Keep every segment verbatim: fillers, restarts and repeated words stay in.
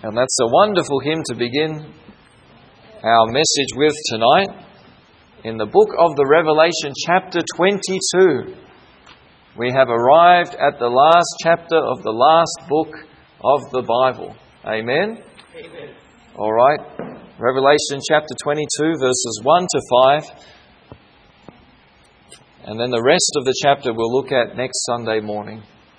And that's a wonderful hymn to begin our message with tonight. In the book of the Revelation, chapter twenty-two, we have arrived at the last chapter of the last book of the Bible. Amen? Amen. All right. Revelation chapter twenty-two, verses one to five. And then the rest of the chapter we'll look at next Sunday morning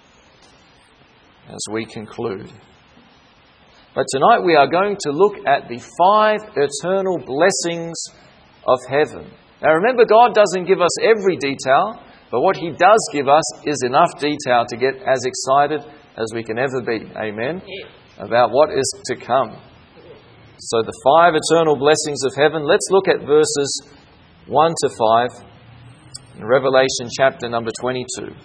as we conclude. But tonight we are going to look at the five eternal blessings of heaven. Now remember, God doesn't give us every detail, but what He does give us is enough detail to get as excited as we can ever be. Amen? About what is to come. So the five eternal blessings of heaven. Let's look at verses one to five in Revelation chapter number twenty-two.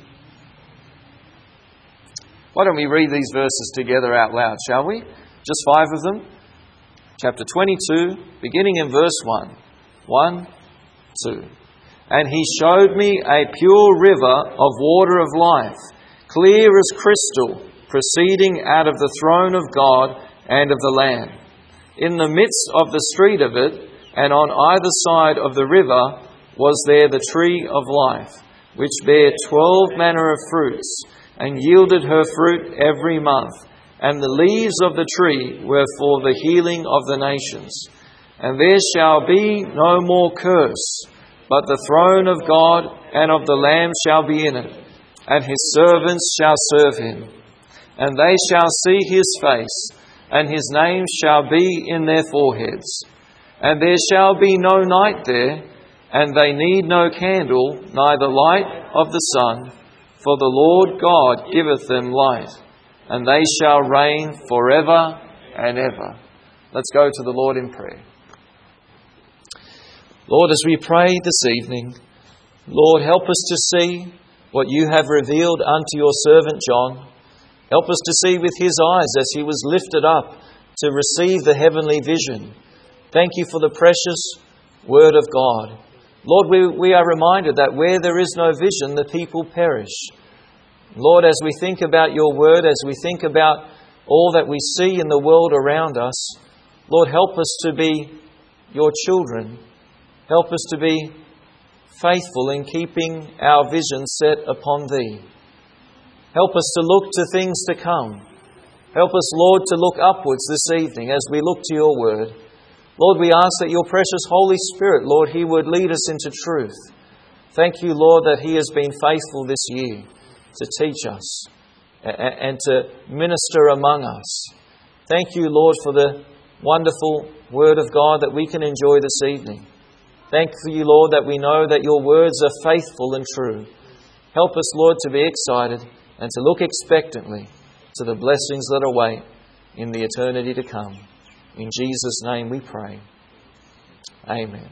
Why don't we read these verses together out loud, shall we? Just five of them. Chapter twenty-two, beginning in verse one. One, two. And He showed me a pure river of water of life, clear as crystal, proceeding out of the throne of God and of the Lamb. In the midst of the street of it, and on either side of the river, was there the tree of life, which bare twelve manner of fruits, and yielded her fruit every month. And the leaves of the tree were for the healing of the nations. And there shall be no more curse, but the throne of God and of the Lamb shall be in it, and His servants shall serve Him. And they shall see His face, and His name shall be in their foreheads. And there shall be no night there, and they need no candle, neither light of the sun, for the Lord God giveth them light. And they shall reign forever and ever. Let's go to the Lord in prayer. Lord, as we pray this evening, Lord, help us to see what You have revealed unto Your servant John. Help us to see with his eyes as he was lifted up to receive the heavenly vision. Thank You for the precious Word of God. Lord, we, we are reminded that where there is no vision, the people perish. Lord, as we think about Your Word, as we think about all that we see in the world around us, Lord, help us to be Your children. Help us to be faithful in keeping our vision set upon Thee. Help us to look to things to come. Help us, Lord, to look upwards this evening as we look to Your Word. Lord, we ask that Your precious Holy Spirit, Lord, He would lead us into truth. Thank You, Lord, that He has been faithful this year to teach us and to minister among us. Thank You, Lord, for the wonderful Word of God that we can enjoy this evening. Thank You, Lord, that we know that Your words are faithful and true. Help us, Lord, to be excited and to look expectantly to the blessings that await in the eternity to come. In Jesus' name we pray. Amen.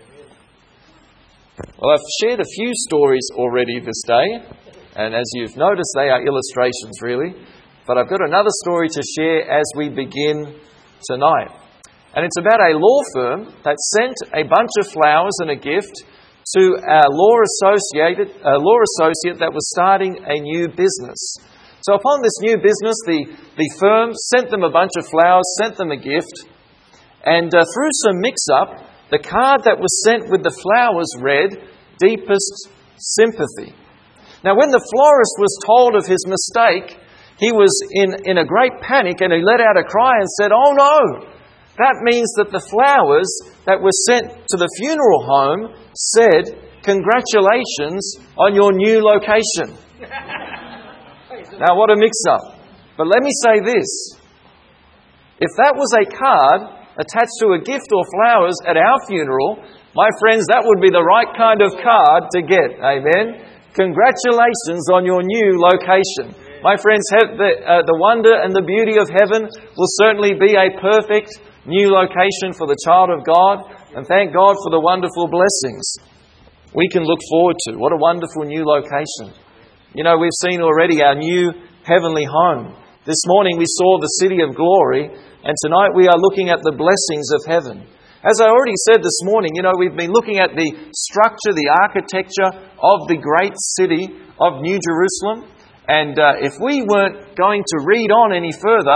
Well, I've shared a few stories already this day. And as you've noticed, they are illustrations, really. But I've got another story to share as we begin tonight. And it's about a law firm that sent a bunch of flowers and a gift to a law associate, a law associate that was starting a new business. So upon this new business, the, the firm sent them a bunch of flowers, sent them a gift. And uh, through some mix-up, the card that was sent with the flowers read, "Deepest Sympathy." Now, when the florist was told of his mistake, he was in, in a great panic and he let out a cry and said, "Oh no! That means that the flowers that were sent to the funeral home said, 'Congratulations on your new location.'" Now, what a mix-up. But let me say this. If that was a card attached to a gift or flowers at our funeral, my friends, that would be the right kind of card to get. Amen? Congratulations on your new location. My friends, the, uh, the wonder and the beauty of heaven will certainly be a perfect new location for the child of God. And thank God for the wonderful blessings we can look forward to. What a wonderful new location. You know, we've seen already our new heavenly home. This morning we saw the city of glory, and tonight we are looking at the blessings of heaven. As I already said this morning, you know, we've been looking at the structure, the architecture of the great city of New Jerusalem. And uh, if we weren't going to read on any further,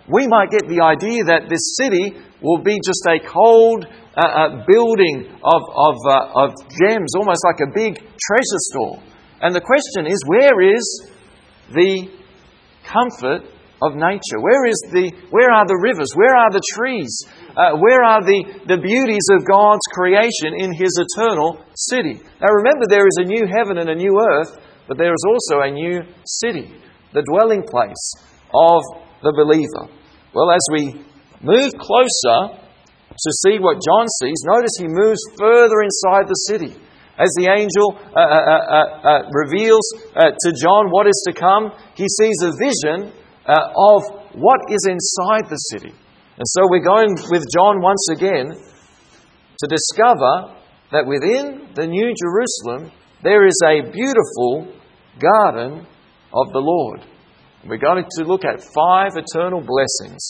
we might get the idea that this city will be just a cold uh, uh, building of, of, uh, of gems, almost like a big treasure store. And the question is, where is the comfort of nature? Where is the? Where are the rivers? Where are the trees? Uh, where are the, the beauties of God's creation in His eternal city? Now remember, there is a new heaven and a new earth, but there is also a new city, the dwelling place of the believer. Well, as we move closer to see what John sees, notice he moves further inside the city. As the angel uh, uh, uh, uh, reveals uh, to John what is to come, he sees a vision uh, of what is inside the city. And so we're going with John once again to discover that within the New Jerusalem there is a beautiful garden of the Lord. We're going to look at five eternal blessings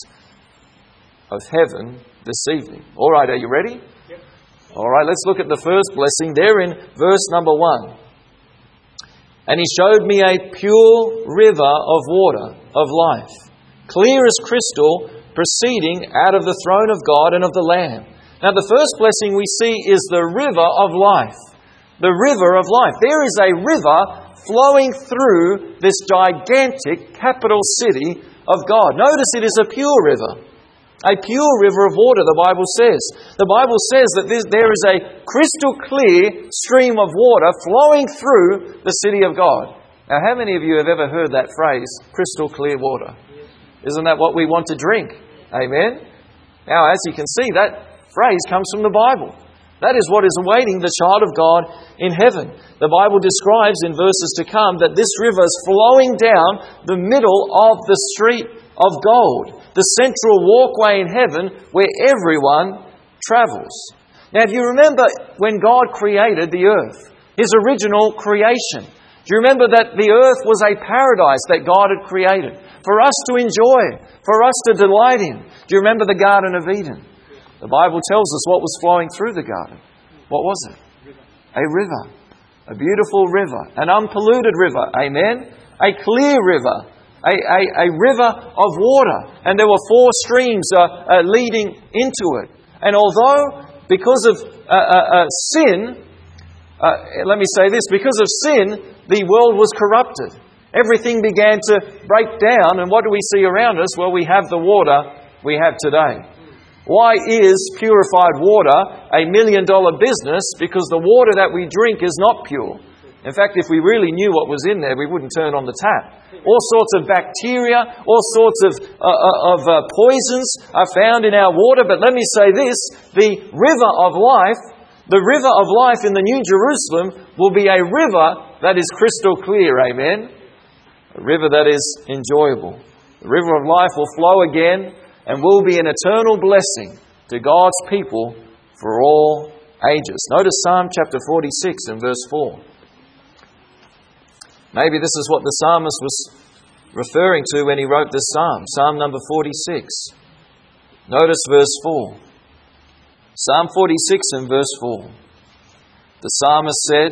of heaven this evening. All right, are you ready? Yep. All right, let's look at the first blessing there in verse number one. And he showed me a pure river of water of life, clear as crystal, proceeding out of the throne of God and of the Lamb. Now the first blessing we see is the river of life. The river of life. There is a river flowing through this gigantic capital city of God. Notice it is a pure river. A pure river of water, the Bible says. The Bible says that there is a crystal clear stream of water flowing through the city of God. Now, how many of you have ever heard that phrase, crystal clear water? Isn't that what we want to drink? Amen? Now, as you can see, that phrase comes from the Bible. That is what is awaiting the child of God in heaven. The Bible describes in verses to come that this river is flowing down the middle of the street of gold, the central walkway in heaven where everyone travels. Now, if you remember when God created the earth, His original creation, do you remember that the earth was a paradise that God had created for us to enjoy, for us to delight in? Do you remember the Garden of Eden? The Bible tells us what was flowing through the garden. What was it? A river. A beautiful river. An unpolluted river. Amen? A clear river. A, a, a river of water. And there were four streams uh, uh, leading into it. And although, because of uh, uh, uh, sin, uh, let me say this, because of sin, the world was corrupted. Everything began to break down. And what do we see around us? Well, we have the water we have today. Why is purified water a million dollar business? Because the water that we drink is not pure. In fact, if we really knew what was in there, we wouldn't turn on the tap. All sorts of bacteria, all sorts of, uh, of uh, poisons are found in our water. But let me say this, the river of life, the river of life in the New Jerusalem will be a river that is crystal clear, amen? A river that is enjoyable. The river of life will flow again and will be an eternal blessing to God's people for all ages. Notice Psalm chapter forty-six and verse four. Maybe this is what the psalmist was referring to when he wrote this psalm. Psalm number forty-six. Notice verse four. Psalm forty-six and verse four. The psalmist said,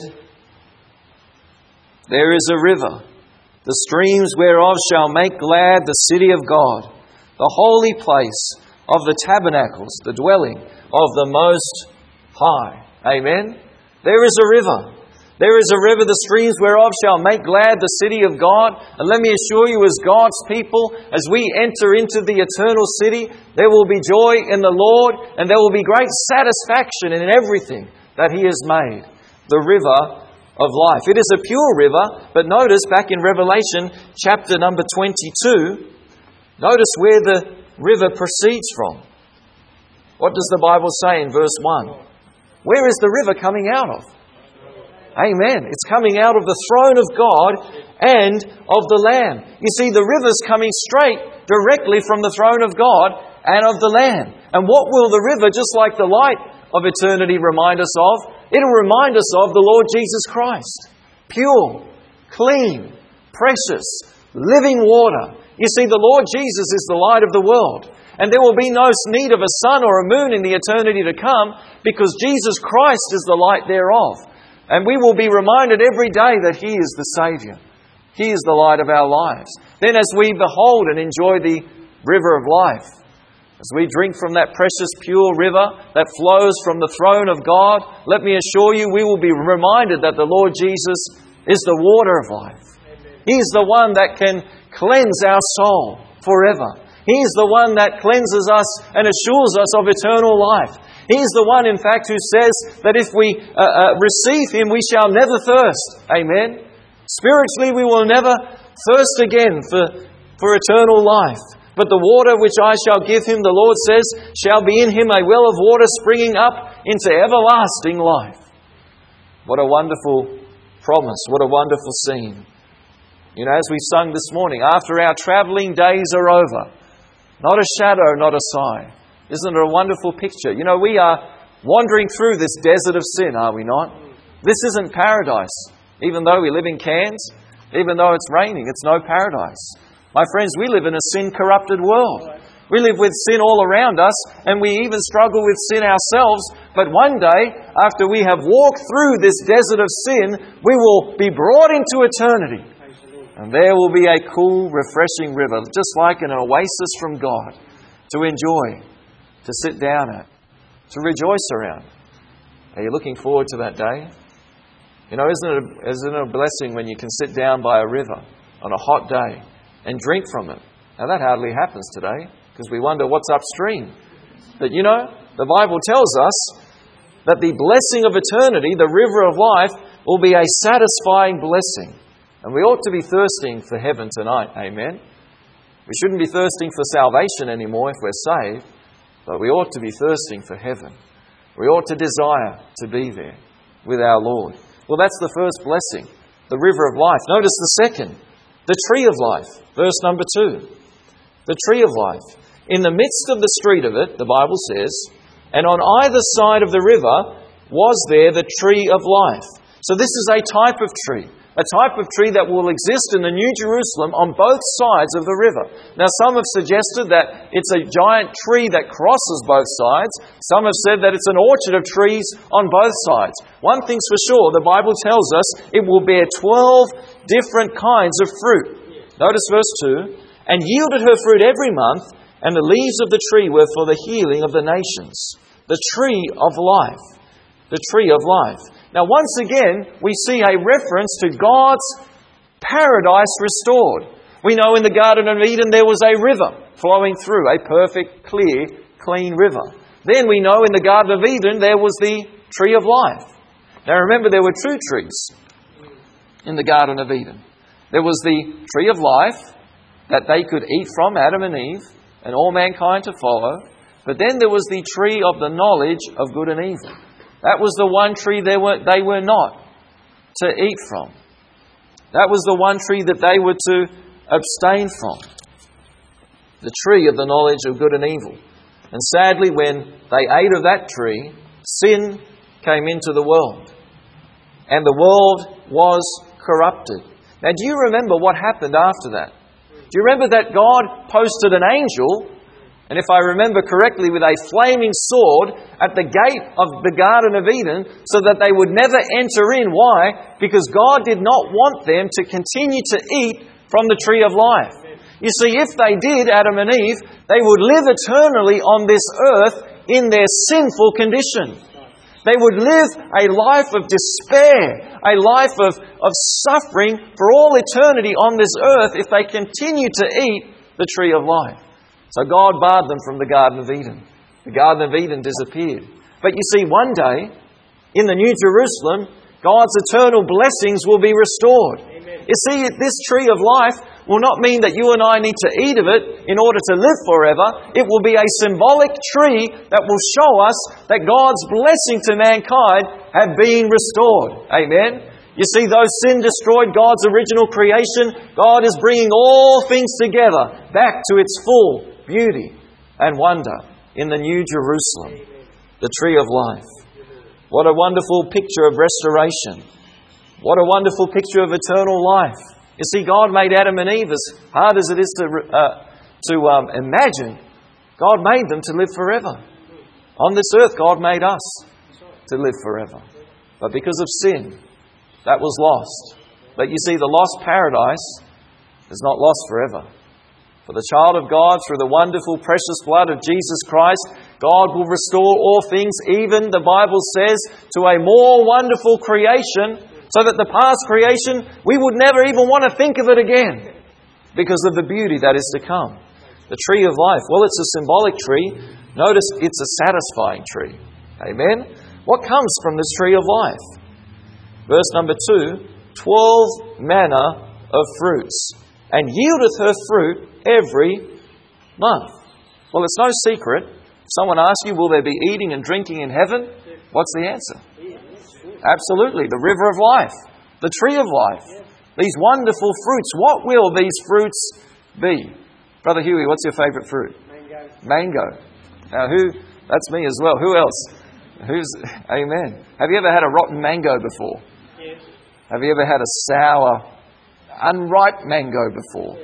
"There is a river, the streams whereof shall make glad the city of God, the holy place of the tabernacles, the dwelling of the Most High." Amen? There is a river. There is a river, the streams whereof shall make glad the city of God. And let me assure you, as God's people, as we enter into the eternal city, there will be joy in the Lord and there will be great satisfaction in everything that He has made. The river of life. It is a pure river, but notice back in Revelation chapter number twenty-two, notice where the river proceeds from. What does the Bible say in verse one? Where is the river coming out of? Amen. It's coming out of the throne of God and of the Lamb. You see, the river's coming straight directly from the throne of God and of the Lamb. And what will the river, just like the light of eternity, remind us of? It'll remind us of the Lord Jesus Christ. Pure, clean, precious, living water. You see, the Lord Jesus is the light of the world. And there will be no need of a sun or a moon in the eternity to come, because Jesus Christ is the light thereof. And we will be reminded every day that He is the Saviour. He is the light of our lives. Then as we behold and enjoy the, river of life. As we drink from that precious pure river that flows from the throne of God, let me assure you we will be reminded that the Lord Jesus is the water of life. He's the one that can cleanse our soul forever. He's the one that cleanses us and assures us of eternal life. He's the one, in fact, who says that if we uh, uh, receive Him, we shall never thirst. Amen. Spiritually, we will never thirst again for, for eternal life. But the water which I shall give him, the Lord says, shall be in him a well of water springing up into everlasting life. What a wonderful promise. What a wonderful scene. You know, as we sung this morning, after our travelling days are over, not a shadow, not a sigh. Isn't it a wonderful picture? You know, we are wandering through this desert of sin, are we not? This isn't paradise. Even though we live in Cairns, even though it's raining, it's no paradise. My friends, we live in a sin-corrupted world. We live with sin all around us, and we even struggle with sin ourselves. But one day, after we have walked through this desert of sin, we will be brought into eternity. And there will be a cool, refreshing river, just like an oasis from God, to enjoy, to sit down at, to rejoice around. Are you looking forward to that day? You know, isn't it a, isn't it a blessing when you can sit down by a river on a hot day and drink from it? Now that hardly happens today, because we wonder what's upstream. But you know, the Bible tells us that the blessing of eternity, the river of life, will be a satisfying blessing. And we ought to be thirsting for heaven tonight. Amen. We shouldn't be thirsting for salvation anymore if we're saved, but we ought to be thirsting for heaven. We ought to desire to be there with our Lord. Well, that's the first blessing, the river of life. Notice the second, the tree of life. Verse number two. The tree of life. In the midst of the street of it, the Bible says, and on either side of the river was there the tree of life. So this is a type of tree. A type of tree that will exist in the New Jerusalem on both sides of the river. Now, some have suggested that it's a giant tree that crosses both sides. Some have said that it's an orchard of trees on both sides. One thing's for sure, the Bible tells us it will bear twelve different kinds of fruit. Notice verse two. And yielded her fruit every month, and the leaves of the tree were for the healing of the nations. The tree of life. The tree of life. Now, once again, we see a reference to God's paradise restored. We know in the Garden of Eden there was a river flowing through, a perfect, clear, clean river. Then we know in the Garden of Eden there was the tree of life. Now remember, there were two trees in the Garden of Eden. There was the tree of life that they could eat from, Adam and Eve, and all mankind to follow. But then there was the tree of the knowledge of good and evil. That was the one tree they were, they were not to eat from. That was the one tree that they were to abstain from. The tree of the knowledge of good and evil. And sadly, when they ate of that tree, sin came into the world. And the world was corrupted. Now, do you remember what happened after that? Do you remember that God posted an angel, and if I remember correctly, with a flaming sword at the gate of the Garden of Eden so that they would never enter in? Why? Because God did not want them to continue to eat from the tree of life. You see, if they did, Adam and Eve, they would live eternally on this earth in their sinful condition. They would live a life of despair, a life of, of suffering for all eternity on this earth if they continue to eat the tree of life. So God barred them from the Garden of Eden. The Garden of Eden disappeared. But you see, one day, in the New Jerusalem, God's eternal blessings will be restored. Amen. You see, this tree of life will not mean that you and I need to eat of it in order to live forever. It will be a symbolic tree that will show us that God's blessing to mankind have been restored. Amen. You see, though sin destroyed God's original creation, God is bringing all things together back to its full beauty and wonder in the New Jerusalem, the tree of life. What a wonderful picture of restoration. What a wonderful picture of eternal life. You see, God made Adam and Eve, as hard as it is to, uh, to um, imagine, God made them to live forever. On this earth, God made us to live forever. But because of sin, that was lost. But you see, the lost paradise is not lost forever. For the child of God, through the wonderful, precious blood of Jesus Christ, God will restore all things, even, the Bible says, to a more wonderful creation, so that the past creation, we would never even want to think of it again, because of the beauty that is to come. The tree of life, well, it's a symbolic tree. Notice it's a satisfying tree. Amen? What comes from this tree of life? Verse number two, twelve manner of fruits, and yieldeth her fruit every month. Well, it's no secret. If someone asks you, will there be eating and drinking in heaven? What's the answer? Absolutely. The river of life. The tree of life. These wonderful fruits. What will these fruits be? Brother Huey, what's your favourite fruit? Mango. Mango. Now who, that's me as well. Who else? Who's, amen. Have you ever had a rotten mango before? Yes. Have you ever had a sour, unripe mango before?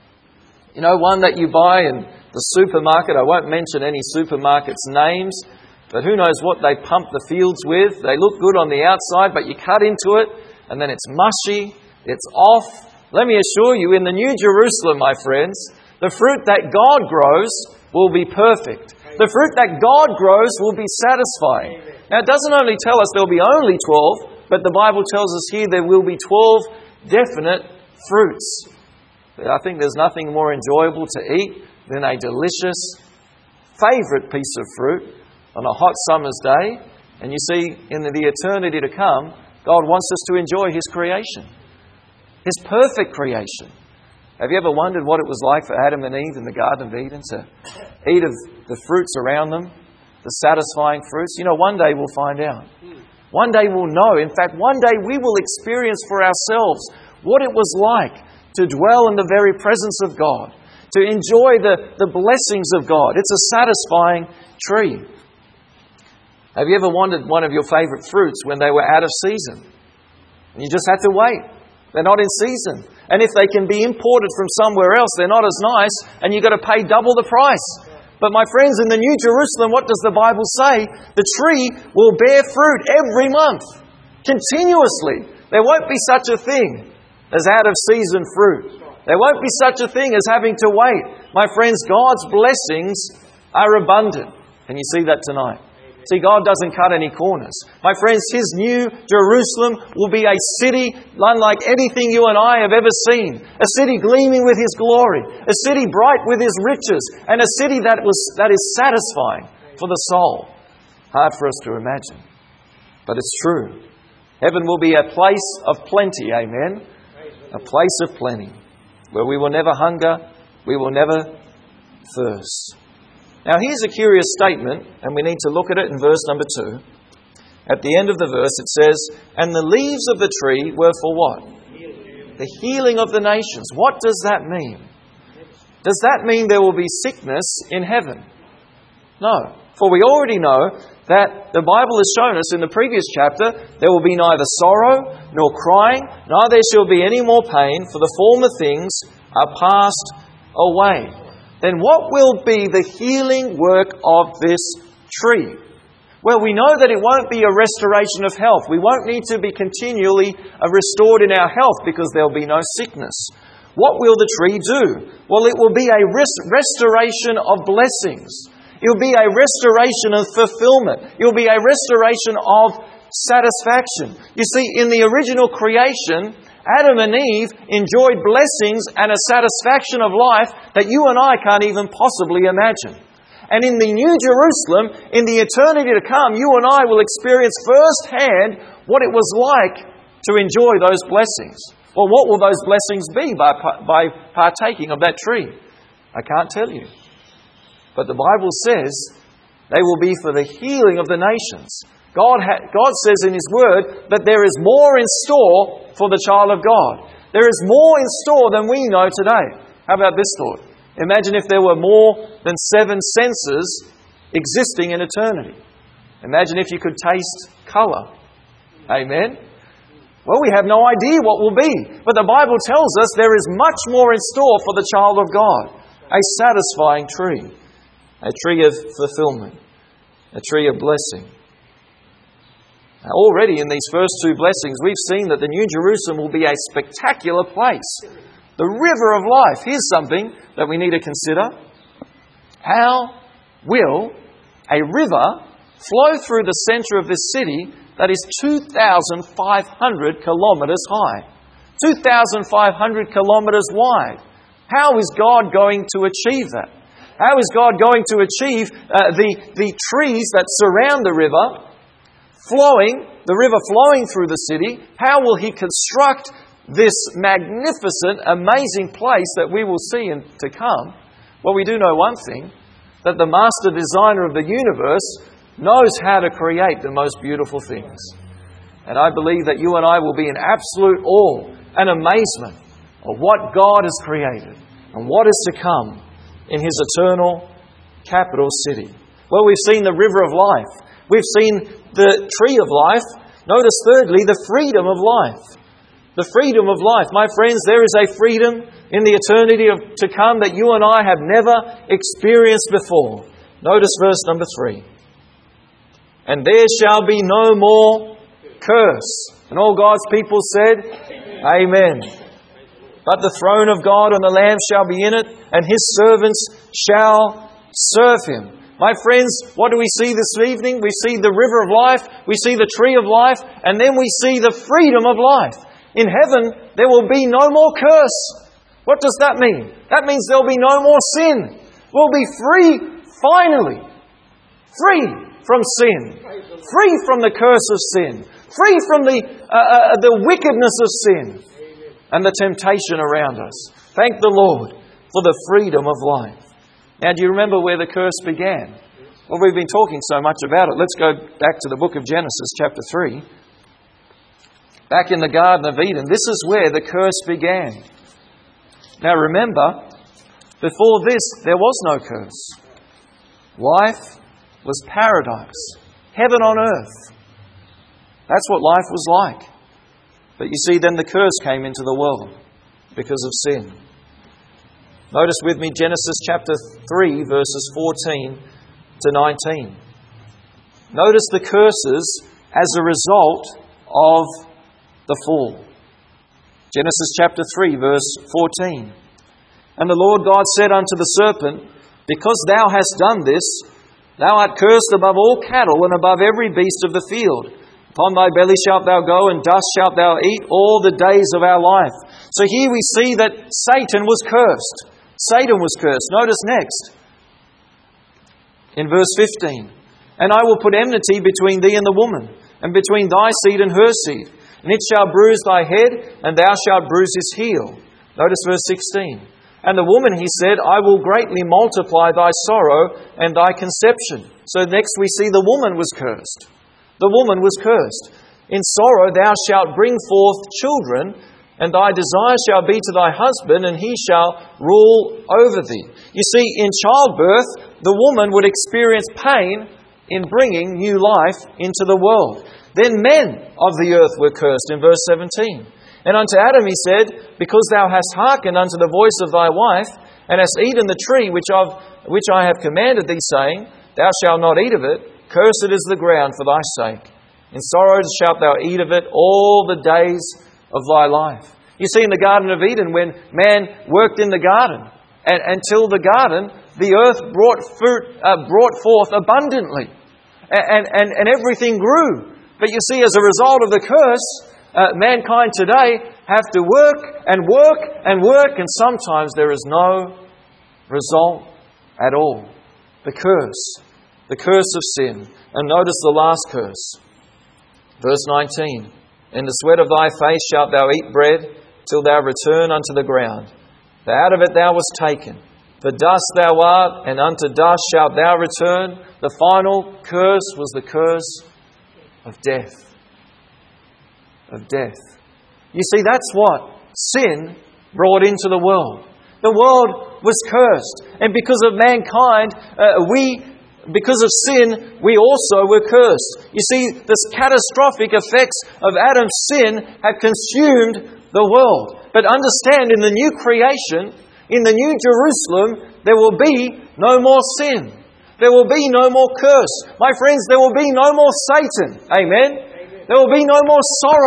You know, one that you buy in the supermarket. I won't mention any supermarkets' names, but who knows what they pump the fields with. They look good on the outside, but you cut into it and then it's mushy, it's off. Let me assure you, in the New Jerusalem, my friends, the fruit that God grows will be perfect. The fruit that God grows will be satisfying. Now, it doesn't only tell us there will be only twelve, but the Bible tells us here there will be twelve definite fruits. I think there's nothing more enjoyable to eat than a delicious, favourite piece of fruit on a hot summer's day. And you see, in the eternity to come, God wants us to enjoy His creation. His perfect creation. Have you ever wondered what it was like for Adam and Eve in the Garden of Eden to eat of the fruits around them, the satisfying fruits? You know, one day we'll find out. One day we'll know. In fact, one day we will experience for ourselves what it was like to dwell in the very presence of God, to enjoy the, the blessings of God. It's a satisfying tree. Have you ever wanted one of your favourite fruits when they were out of season? And you just had to wait. They're not in season. And if they can be imported from somewhere else, they're not as nice, and you've got to pay double the price. But my friends, in the New Jerusalem, what does the Bible say? The tree will bear fruit every month, continuously. There won't be such a thing as out-of-season fruit. There won't be such a thing as having to wait. My friends, God's blessings are abundant. Can you see that tonight? See, God doesn't cut any corners. My friends, His New Jerusalem will be a city unlike anything you and I have ever seen. A city gleaming with His glory. A city bright with His riches. And a city that was that is satisfying for the soul. Hard for us to imagine. But it's true. Heaven will be a place of plenty. Amen. A place of plenty, where we will never hunger, we will never thirst. Now here's a curious statement, and we need to look at it in verse number two. At the end of the verse it says, and the leaves of the tree were for what? The healing of the nations. What does that mean? Does that mean there will be sickness in heaven? No. For we already know that the Bible has shown us in the previous chapter, there will be neither sorrow nor crying, neither shall be any more pain, for the former things are passed away. Then what will be the healing work of this tree? Well, we know that it won't be a restoration of health. We won't need to be continually restored in our health because there will be no sickness. What will the tree do? Well, it will be a rest- restoration of blessings. It will be a restoration of fulfillment. It will be a restoration of satisfaction. You see, in the original creation, Adam and Eve enjoyed blessings and a satisfaction of life that you and I can't even possibly imagine. And in the New Jerusalem, in the eternity to come, you and I will experience firsthand what it was like to enjoy those blessings. Well, what will those blessings be by, by partaking of that tree? I can't tell you. But the Bible says they will be for the healing of the nations. God, ha- God says in His Word that there is more in store for the child of God. There is more in store than we know today. How about this thought? Imagine if there were more than seven senses existing in eternity. Imagine if you could taste colour. Amen? Well, we have no idea what will be. But the Bible tells us there is much more in store for the child of God. A satisfying tree. A tree of fulfillment. A tree of blessing. Now, already in these first two blessings, we've seen that the New Jerusalem will be a spectacular place. The river of life. Here's something that we need to consider. How will a river flow through the centre of this city that is two thousand five hundred kilometres high? two thousand five hundred kilometres wide. How is God going to achieve that? How is God going to achieve uh, the, the trees that surround the river flowing, the river flowing through the city? How will He construct this magnificent, amazing place that we will see in, to come? Well, we do know one thing, that the master designer of the universe knows how to create the most beautiful things. And I believe that you and I will be in absolute awe and amazement of what God has created and what is to come in His eternal capital city. Well, we've seen the river of life. We've seen the tree of life. Notice thirdly, the freedom of life. The freedom of life. My friends, there is a freedom in the eternity of, to come that you and I have never experienced before. Notice verse number three. And there shall be no more curse. And all God's people said, Amen. But the throne of God and the Lamb shall be in it, and His servants shall serve Him. My friends, what do we see this evening? We see the river of life, we see the tree of life, and then we see the freedom of life. In heaven, there will be no more curse. What does that mean? That means there will be no more sin. We'll be free, finally. Free from sin. Free from the curse of sin. Free from the, uh, uh, the wickedness of sin and the temptation around us. Thank the Lord for the freedom of life. Now, do you remember where the curse began? Well, we've been talking so much about it. Let's go back to the book of Genesis, chapter three. Back in the Garden of Eden, this is where the curse began. Now, remember, before this, there was no curse. Life was paradise, heaven on earth. That's what life was like. But you see, then the curse came into the world because of sin. Notice with me Genesis chapter three, verses fourteen to nineteen. Notice the curses as a result of the fall. Genesis chapter three, verse fourteen. And the Lord God said unto the serpent, Because thou hast done this, thou art cursed above all cattle and above every beast of the field. Upon thy belly shalt thou go, and dust shalt thou eat all the days of our life. So here we see that Satan was cursed. Satan was cursed. Notice next, in verse fifteen. And I will put enmity between thee and the woman, and between thy seed and her seed. And it shall bruise thy head, and thou shalt bruise his heel. Notice verse sixteen. And the woman, he said, I will greatly multiply thy sorrow and thy conception. So next we see the woman was cursed. The woman was cursed. In sorrow thou shalt bring forth children, and thy desire shall be to thy husband, and he shall rule over thee. You see, in childbirth, the woman would experience pain in bringing new life into the world. Then men of the earth were cursed, in verse seventeen. And unto Adam he said, Because thou hast hearkened unto the voice of thy wife, and hast eaten the tree which, I've, which I have commanded thee, saying, Thou shalt not eat of it, cursed is the ground for thy sake. In sorrow shalt thou eat of it all the days of thy life. You see, in the Garden of Eden, when man worked in the garden, and until the garden, the earth brought fruit, uh, brought forth abundantly, and, and, and everything grew. But you see, as a result of the curse, uh, mankind today have to work and work and work, and sometimes there is no result at all. The curse. The curse of sin. And notice the last curse. Verse nineteen. In the sweat of thy face shalt thou eat bread, till thou return unto the ground. For out of it thou wast taken. For dust thou art, and unto dust shalt thou return. The final curse was the curse of death. Of death. You see, that's what sin brought into the world. The world was cursed. And because of mankind, uh, we... Because of sin, we also were cursed. You see, this catastrophic effects of Adam's sin have consumed the world. But understand, in the new creation, in the new Jerusalem, there will be no more sin. There will be no more curse. My friends, there will be no more Satan. Amen? There will be no more sorrow.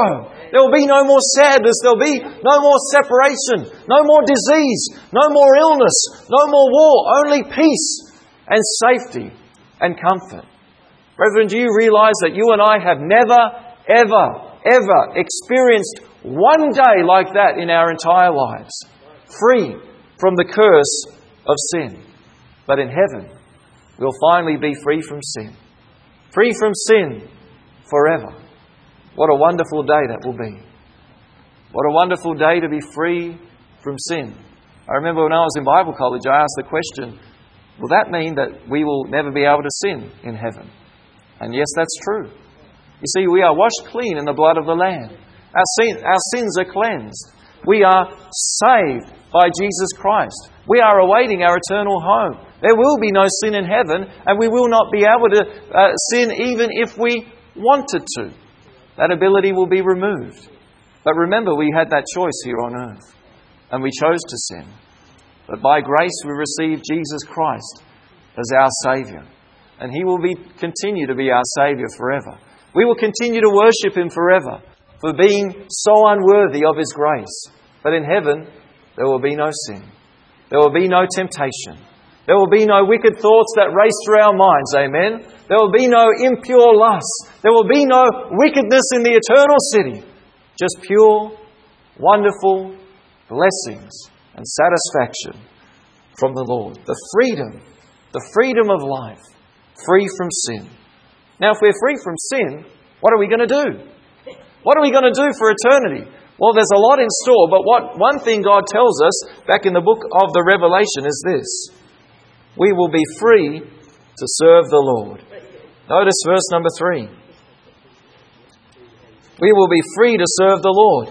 There will be no more sadness. There will be no more separation, no more disease, no more illness, no more war, only peace and safety and comfort. Brethren, do you realize that you and I have never, ever, ever experienced one day like that in our entire lives, free from the curse of sin? But in heaven, we'll finally be free from sin. Free from sin forever. What a wonderful day that will be. What a wonderful day to be free from sin. I remember when I was in Bible college, I asked the question, will that mean that we will never be able to sin in heaven? And yes, that's true. You see, we are washed clean in the blood of the Lamb. Our, sin, our sins are cleansed. We are saved by Jesus Christ. We are awaiting our eternal home. There will be no sin in heaven, and we will not be able to uh, sin even if we wanted to. That ability will be removed. But remember, we had that choice here on earth, and we chose to sin. But by grace we received Jesus Christ as our Saviour, and He will be continue to be our Saviour forever. We will continue to worship Him forever for being so unworthy of His grace. But in heaven, there will be no sin. There will be no temptation. There will be no wicked thoughts that race through our minds. Amen. There will be no impure lusts. There will be no wickedness in the eternal city. Just pure, wonderful blessings and satisfaction from the Lord. The freedom, the freedom of life, free from sin. Now, if we're free from sin, what are we going to do? What are we going to do for eternity? Well, there's a lot in store, but what one thing God tells us back in the book of the Revelation is this. We will be free to serve the Lord. Notice verse number three. We will be free to serve the Lord.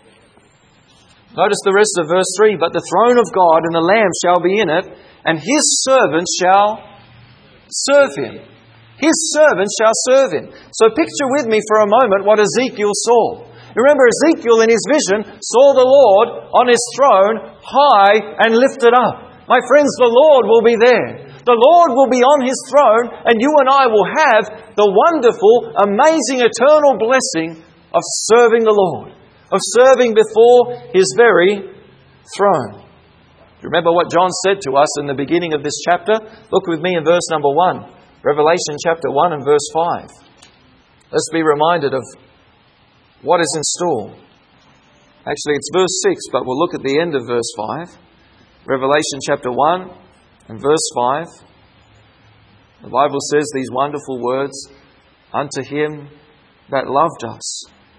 Notice the rest of verse three. But the throne of God and the Lamb shall be in it, and His servants shall serve Him. His servants shall serve Him. So picture with me for a moment what Ezekiel saw. Remember, Ezekiel in his vision saw the Lord on His throne high and lifted up. My friends, the Lord will be there. The Lord will be on His throne, and you and I will have the wonderful, amazing, eternal blessing of serving the Lord, of serving before His very throne. Remember what John said to us in the beginning of this chapter? Look with me in verse number one. Revelation chapter one and verse five. Let's be reminded of what is in store. Actually, it's verse six, but we'll look at the end of verse five. Revelation chapter one and verse five. The Bible says these wonderful words, unto Him that loved us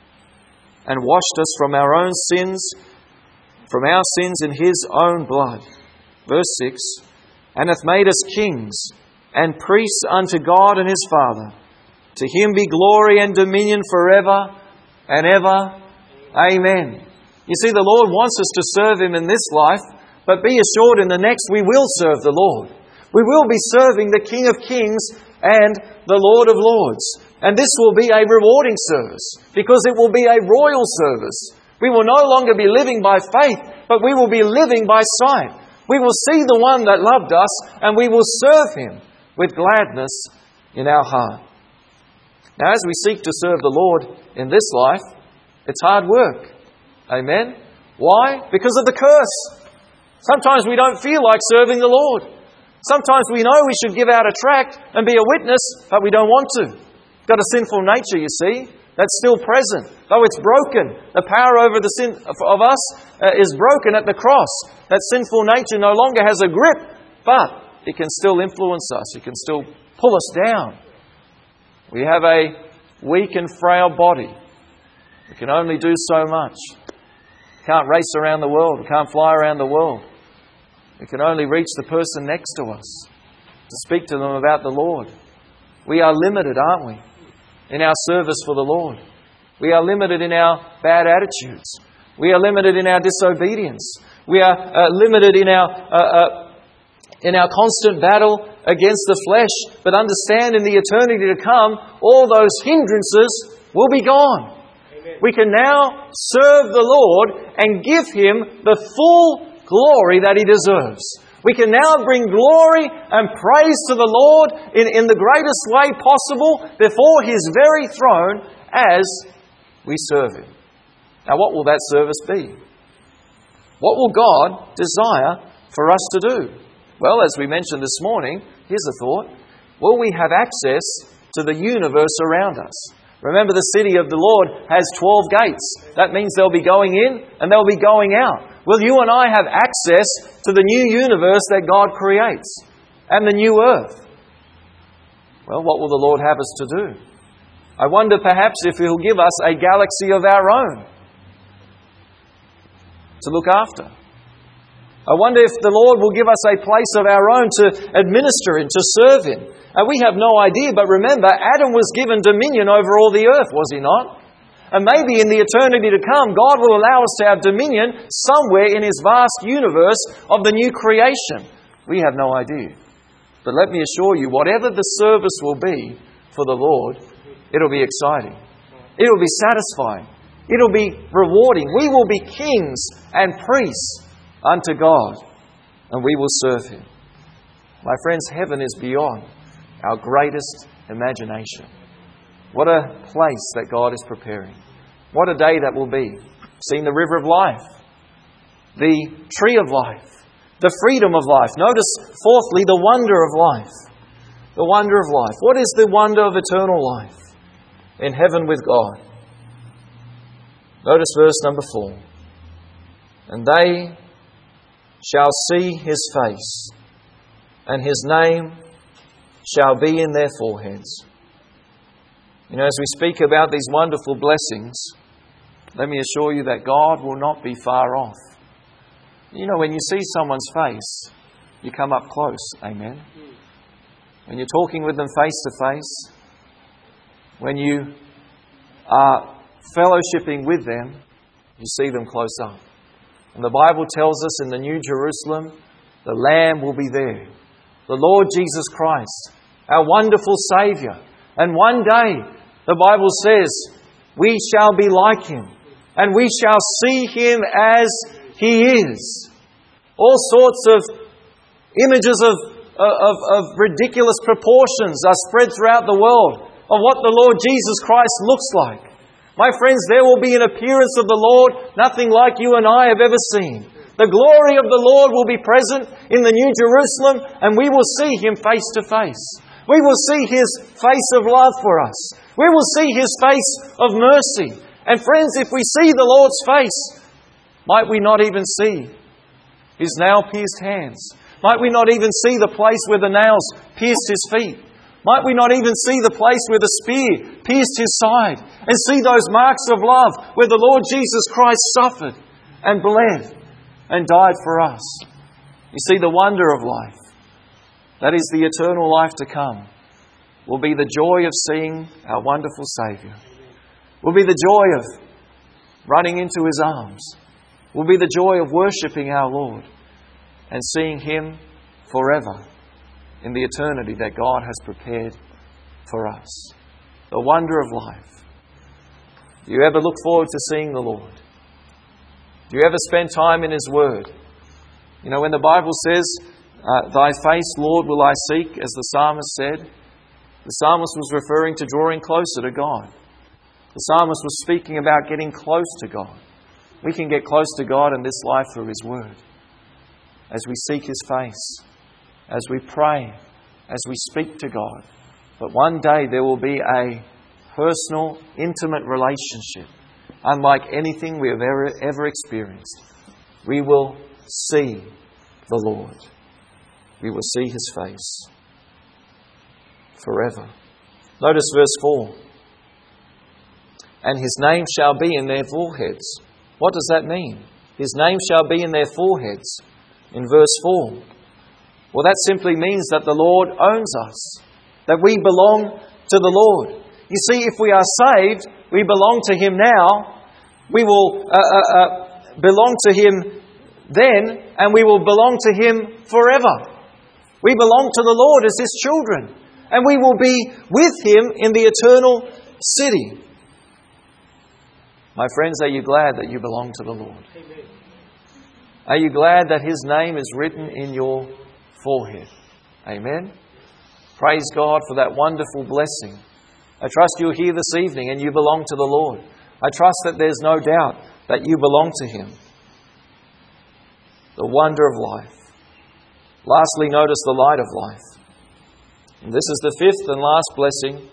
and washed us from our own sins, from our sins in His own blood. Verse six, and hath made us kings and priests unto God and His Father. To Him be glory and dominion forever and ever. Amen. You see, the Lord wants us to serve Him in this life, but be assured in the next we will serve the Lord. We will be serving the King of Kings and the Lord of Lords. And this will be a rewarding service because it will be a royal service. We will no longer be living by faith, but we will be living by sight. We will see the one that loved us and we will serve Him with gladness in our heart. Now, as we seek to serve the Lord in this life, it's hard work. Amen? Why? Because of the curse. Sometimes we don't feel like serving the Lord. Sometimes we know we should give out a tract and be a witness, but we don't want to. We've got a sinful nature, you see, that's still present. Though it's broken, the power over the sin of us uh, is broken at the cross. That sinful nature no longer has a grip, but it can still influence us. It can still pull us down. We have a weak and frail body. We can only do so much. We can't race around the world. We can't fly around the world. We can only reach the person next to us to speak to them about the Lord. We are limited, aren't we, in our service for the Lord. We are limited in our bad attitudes. We are limited in our disobedience. We are uh, limited in our uh, uh, in our constant battle against the flesh. But understand, in the eternity to come, all those hindrances will be gone. Amen. We can now serve the Lord and give Him the full glory that He deserves. We can now bring glory and praise to the Lord in, in the greatest way possible before His very throne as we serve Him. Now, what will that service be? What will God desire for us to do? Well, as we mentioned this morning, here's a thought. Will we have access to the universe around us? Remember, the city of the Lord has twelve gates. That means they'll be going in and they'll be going out. Will you and I have access to the new universe that God creates and the new earth? Well, what will the Lord have us to do? I wonder perhaps if He'll give us a galaxy of our own to look after. I wonder if the Lord will give us a place of our own to administer in, to serve in. And we have no idea, but remember, Adam was given dominion over all the earth, was he not? And maybe in the eternity to come, God will allow us to have dominion somewhere in His vast universe of the new creation. We have no idea. But let me assure you, whatever the service will be for the Lord, it'll be exciting. It'll be satisfying. It'll be rewarding. We will be kings and priests unto God, and we will serve Him. My friends, heaven is beyond our greatest imagination. What a place that God is preparing. What a day that will be. Seeing the river of life, the tree of life, the freedom of life. Notice, fourthly, the wonder of life. The wonder of life. What is the wonder of eternal life? In heaven with God. Notice verse number four. And they shall see His face, and His name shall be in their foreheads. You know, as we speak about these wonderful blessings, let me assure you that God will not be far off. You know, when you see someone's face, you come up close. Amen. When you're talking with them face to face, when you are fellowshipping with them, you see them close up. And the Bible tells us in the New Jerusalem, the Lamb will be there. The Lord Jesus Christ, our wonderful Saviour. And one day, the Bible says, we shall be like Him. And we shall see Him as He is. All sorts of images of, of, of ridiculous proportions are spread throughout the world of what the Lord Jesus Christ looks like. My friends, there will be an appearance of the Lord, nothing like you and I have ever seen. The glory of the Lord will be present in the New Jerusalem, and we will see Him face to face. We will see His face of love for us. We will see His face of mercy. And friends, if we see the Lord's face, might we not even see His nail-pierced hands? Might we not even see the place where the nails pierced His feet? Might we not even see the place where the spear pierced His side and see those marks of love where the Lord Jesus Christ suffered and bled and died for us? You see, the wonder of life, that is the eternal life to come, will be the joy of seeing our wonderful Saviour. Will be the joy of running into His arms. Will be the joy of worshipping our Lord and seeing Him forever in the eternity that God has prepared for us. The wonder of life. Do you ever look forward to seeing the Lord? Do you ever spend time in His Word? You know, when the Bible says, uh, Thy face, Lord, will I seek, as the psalmist said, the psalmist was referring to drawing closer to God. The psalmist was speaking about getting close to God. We can get close to God in this life through His Word. As we seek His face, as we pray, as we speak to God. But one day there will be a personal, intimate relationship, unlike anything we have ever, ever experienced. We will see the Lord. We will see His face forever. Notice verse four. And His name shall be in their foreheads. What does that mean? His name shall be in their foreheads. In verse four. Well, that simply means that the Lord owns us, that we belong to the Lord. You see, if we are saved, we belong to Him now, we will uh, uh, uh, belong to Him then, and we will belong to Him forever. We belong to the Lord as His children, and we will be with Him in the eternal city. My friends, are you glad that you belong to the Lord? Amen. Are you glad that His name is written in your forehead? Amen. Praise God for that wonderful blessing. I trust you're here this evening and you belong to the Lord. I trust that there's no doubt that you belong to Him. The wonder of life. Lastly, notice the light of life. And this is the fifth and last blessing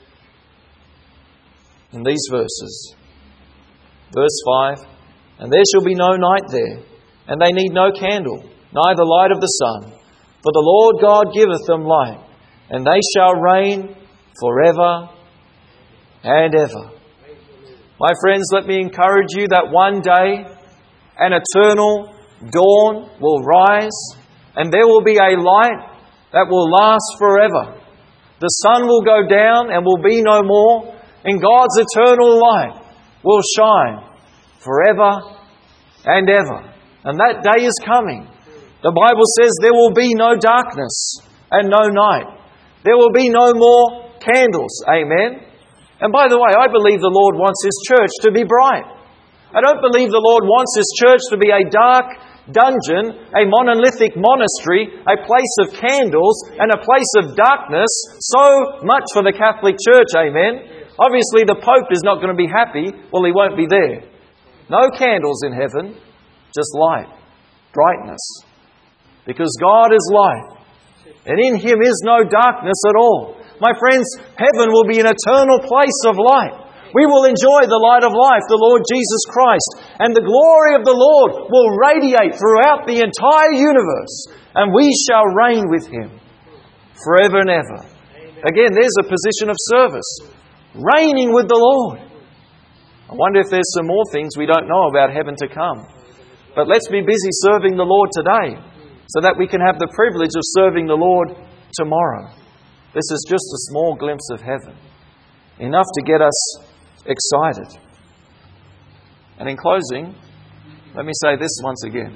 in these verses. Verse five, and there shall be no night there, and they need no candle, neither light of the sun. For the Lord God giveth them light, and they shall reign forever and ever. My friends, let me encourage you that one day an eternal dawn will rise, and there will be a light that will last forever. The sun will go down and will be no more, and God's eternal light will shine forever and ever. And that day is coming. The Bible says there will be no darkness and no night. There will be no more candles. Amen. And by the way, I believe the Lord wants His church to be bright. I don't believe the Lord wants His church to be a dark dungeon, a monolithic monastery, a place of candles and a place of darkness. So much for the Catholic Church. Amen. Obviously the Pope is not going to be happy. Well, he won't be there. No candles in heaven, just light, brightness. Because God is light, and in Him is no darkness at all. My friends, heaven will be an eternal place of light. We will enjoy the light of life, the Lord Jesus Christ, and the glory of the Lord will radiate throughout the entire universe, and we shall reign with Him forever and ever. Again, there's a position of service, reigning with the Lord. I wonder if there's some more things we don't know about heaven to come. But let's be busy serving the Lord today, so that we can have the privilege of serving the Lord tomorrow. This is just a small glimpse of heaven, enough to get us excited. And in closing, let me say this once again.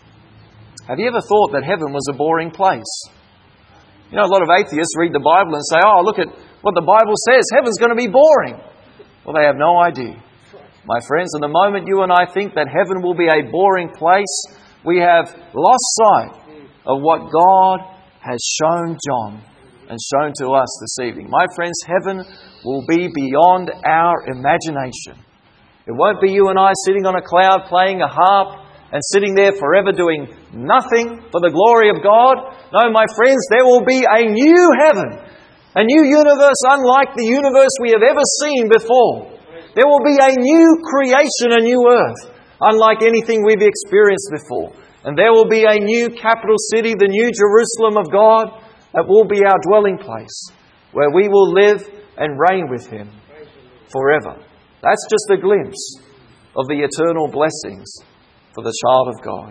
Have you ever thought that heaven was a boring place? You know, a lot of atheists read the Bible and say, oh, look at what the Bible says. Heaven's going to be boring. Well, they have no idea. My friends, and the moment you and I think that heaven will be a boring place, we have lost sight of what God has shown John and shown to us this evening. My friends, heaven will be beyond our imagination. It won't be you and I sitting on a cloud playing a harp and sitting there forever doing nothing for the glory of God. No, my friends, there will be a new heaven, a new universe unlike the universe we have ever seen before. There will be a new creation, a new earth, unlike anything we've experienced before. And there will be a new capital city, the new Jerusalem of God, that will be our dwelling place, where we will live and reign with Him forever. That's just a glimpse of the eternal blessings for the child of God.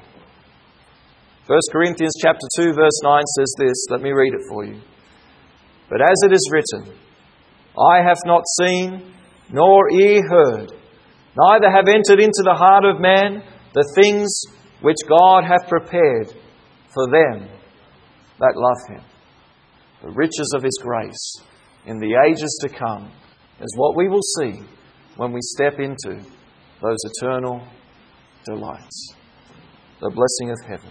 First Corinthians chapter two, verse nine says this. Let me read it for you. But as it is written, eye hath not seen, nor ear heard, neither have entered into the heart of man the things which God hath prepared for them that love Him. The riches of His grace in the ages to come is what we will see when we step into those eternal delights. The blessing of heaven.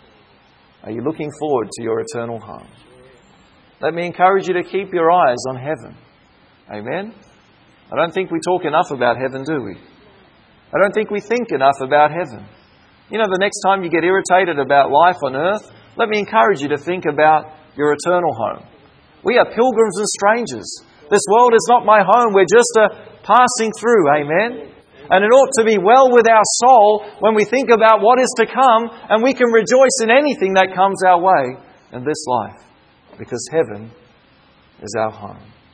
Are you looking forward to your eternal home? Let me encourage you to keep your eyes on heaven. Amen? I don't think we talk enough about heaven, do we? I don't think we think enough about heaven. You know, the next time you get irritated about life on earth, let me encourage you to think about your eternal home. We are pilgrims and strangers. This world is not my home. We're just a passing through. Amen? And it ought to be well with our soul when we think about what is to come, and we can rejoice in anything that comes our way in this life, because heaven is our home.